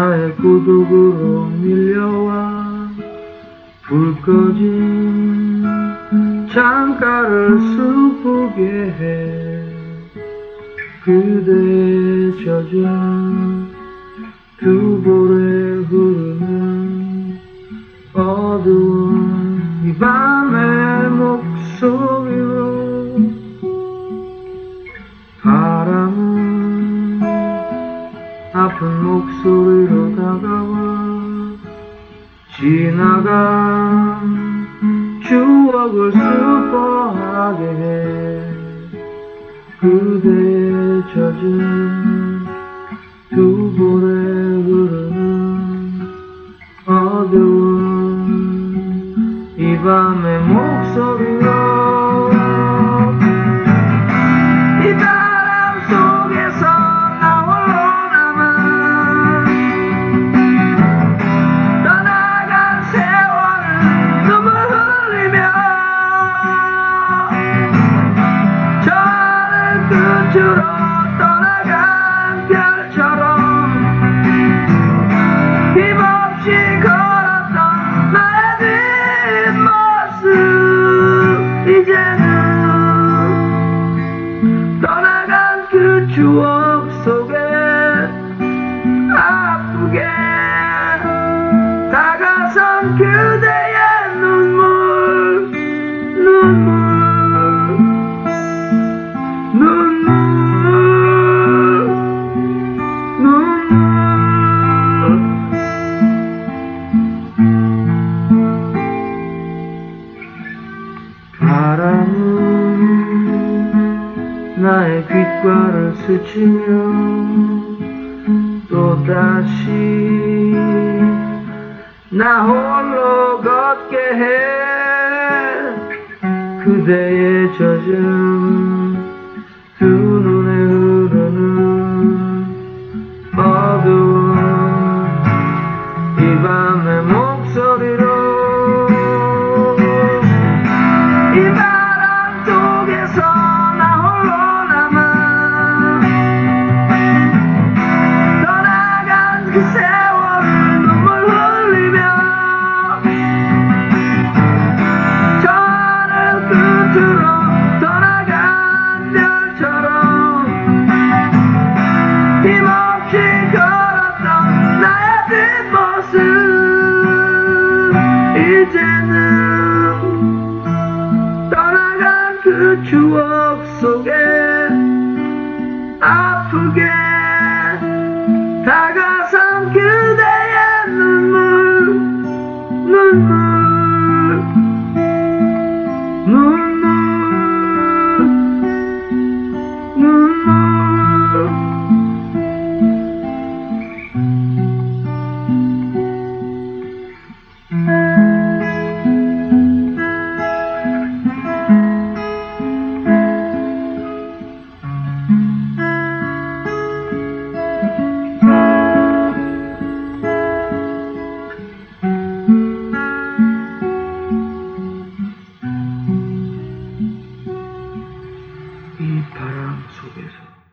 나의 고독으로 밀려와 불 꺼진 창가를 슬프게 해. 그대의 젖은 두 볼에 흐르는 어두운 이 밤의 목소리로 바람은 아픈 목소리로 다가와 지나간 추억을 슬퍼하게 해. 그대의 젖은 두 볼에 흐르는 어두운 이 밤의 목소리로 이 바람 속에서 나 홀로 남아 떠나간 세월을 눈물 흘리며 저를 끝으로 떠나간 별처럼 힘없이 걸었던 나의 뒷모습 이제는 떠나간 그 추억 속에 아프게 다가선 그대의 눈물 바람은 나의 귓가를 스치며 또다시 나 홀로 걷게 해. 그대의 젖은 두 눈에 흐르는 어두운 이 밤의 목소리로 이 바람 속에서 나 홀로 남아 떠나간 그 세월을 눈물 흘리며 저를 끝으로 떠나간 별처럼 힘없이 걸었던 나의 뒷모습 이제는 그 추억 속에 아프게 다가선 그대의 눈물 이 바람 속에서